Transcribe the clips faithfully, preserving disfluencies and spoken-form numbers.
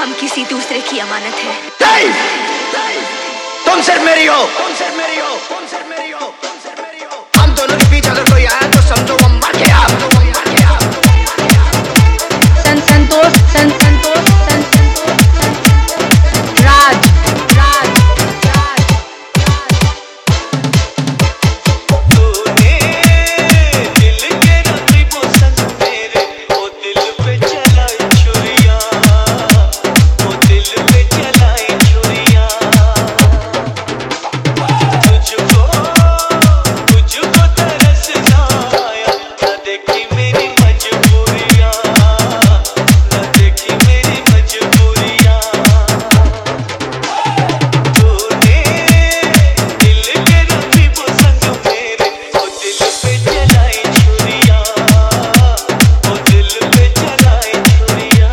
हम किसी दूसरे की अमानत है। नहीं, नहीं, तुम सिर्फ मेरी हो, तुम सिर्फ मेरी हो, तुम सिर्फ मेरी हो, तुम सिर्फ मेरी हो। हम दोनों के बीच अगर कोई आया तो समझो वो मर गया, तो वो मर गया। सन संतोष सन संतोष सन संतोष राज राज राज तूने दिल के रकीबों संग मेरे ओ दिल पे चलाई छुरियां, ओ दिल पे चलाई छुरियां। तुझको तुझको तरसना आया, न देखी मेरी मजबूरियां, न देखी मेरी मजबूरियां। तूने दिल के रकीबों संग मेरे ओ दिल पे चलाई छुरियां, ओ दिल पे चलाई छुरियां।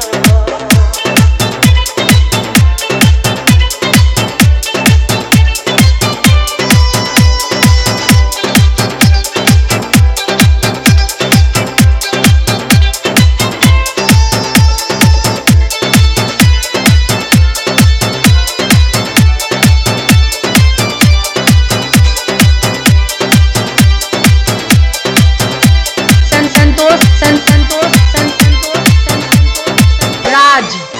सन संतोष सन संतोष सन संतोष सन संतोष राज